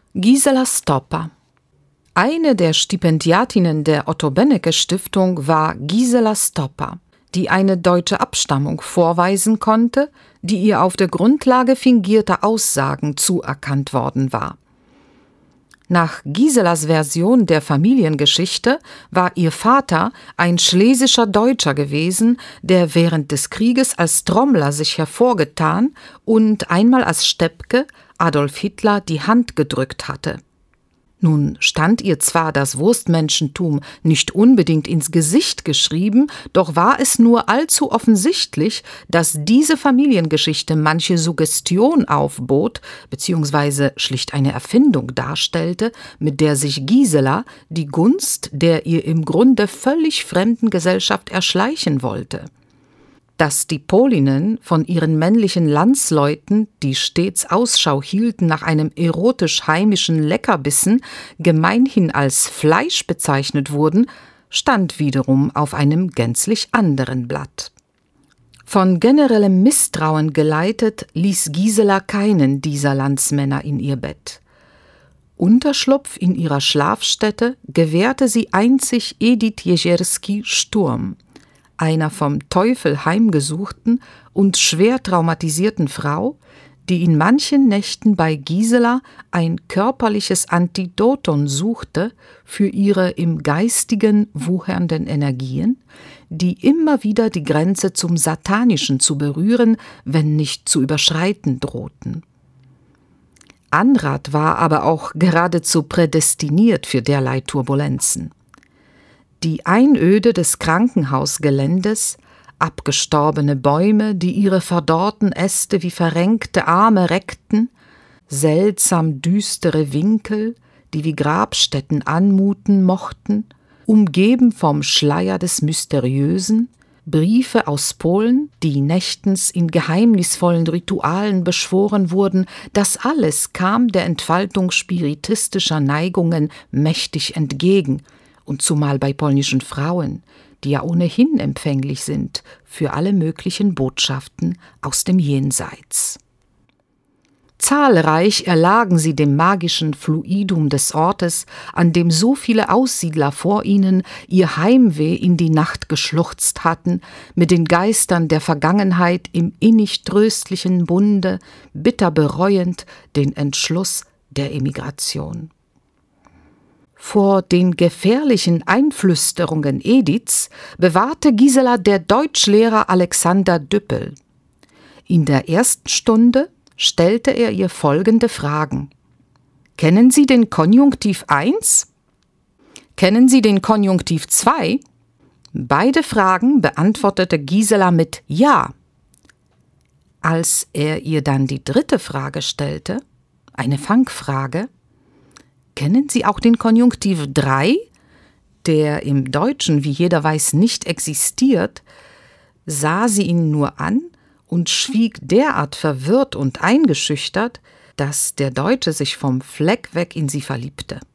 Gisela Stoppa. Eine der Stipendiatinnen der Otto-Bennecke-Stiftung war Gisela Stoppa, die eine deutsche Abstammung vorweisen konnte, die ihr auf der Grundlage fingierter Aussagen zuerkannt worden war. Nach Giselas Version der Familiengeschichte war ihr Vater ein schlesischer Deutscher gewesen, der während des Krieges als Trommler sich hervorgetan und einmal als Steppke Adolf Hitler die Hand gedrückt hatte. Nun stand ihr zwar das Wurstmenschentum nicht unbedingt ins Gesicht geschrieben, doch war es nur allzu offensichtlich, dass diese Familiengeschichte manche Suggestion aufbot, beziehungsweise schlicht eine Erfindung darstellte, mit der sich Gisela die Gunst der ihr im Grunde völlig fremden Gesellschaft erschleichen wollte. Dass die Polinnen von ihren männlichen Landsleuten, die stets Ausschau hielten nach einem erotisch heimischen Leckerbissen, gemeinhin als Fleisch bezeichnet wurden, stand wiederum auf einem gänzlich anderen Blatt. Von generellem Misstrauen geleitet, ließ Gisela keinen dieser Landsmänner in ihr Bett. Unterschlupf in ihrer Schlafstätte gewährte sie einzig Edith Jezierski Sturm, einer vom Teufel heimgesuchten und schwer traumatisierten Frau, die in manchen Nächten bei Gisela ein körperliches Antidoton suchte für ihre im Geistigen wuchernden Energien, die immer wieder die Grenze zum Satanischen zu berühren, wenn nicht zu überschreiten drohten. Anrat war aber auch geradezu prädestiniert für derlei Turbulenzen. Die Einöde des Krankenhausgeländes, abgestorbene Bäume, die ihre verdorrten Äste wie verrenkte Arme reckten, seltsam düstere Winkel, die wie Grabstätten anmuten mochten, umgeben vom Schleier des Mysteriösen, Briefe aus Polen, die nächtens in geheimnisvollen Ritualen beschworen wurden, das alles kam der Entfaltung spiritistischer Neigungen mächtig entgegen, und zumal bei polnischen Frauen, die ja ohnehin empfänglich sind für alle möglichen Botschaften aus dem Jenseits. Zahlreich erlagen sie dem magischen Fluidum des Ortes, an dem so viele Aussiedler vor ihnen ihr Heimweh in die Nacht geschluchzt hatten, mit den Geistern der Vergangenheit im innig tröstlichen Bunde, bitter bereuend den Entschluss der Emigration. Vor den gefährlichen Einflüsterungen Ediths bewahrte Gisela der Deutschlehrer Alexander Düppel. In der ersten Stunde stellte er ihr folgende Fragen. Kennen Sie den Konjunktiv 1? Kennen Sie den Konjunktiv 2? Beide Fragen beantwortete Gisela mit Ja. Als er ihr dann die dritte Frage stellte, eine Fangfrage, kennen Sie auch den Konjunktiv 3, der im Deutschen, wie jeder weiß, nicht existiert, sah sie ihn nur an und schwieg derart verwirrt und eingeschüchtert, dass der Deutsche sich vom Fleck weg in sie verliebte.